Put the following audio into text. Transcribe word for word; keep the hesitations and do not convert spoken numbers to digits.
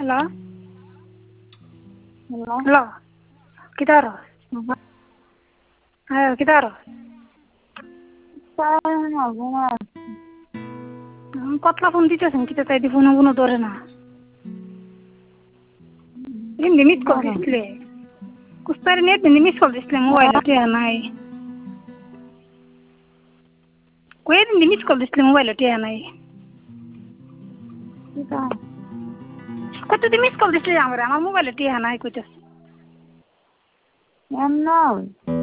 Hello? Hello? Hello? Kita harus? Ayo, kita harus? Saya nggak Kotla phone দিতেছেন kita tadi phone phone ধরে না ini miss call display कुस्तार net ini miss call display mobile তে নাই कोई ini miss call display mobile তে নাই Kita. কত দিন miss call display আমার আমার mobile তে নাই কইতাছ Em nào?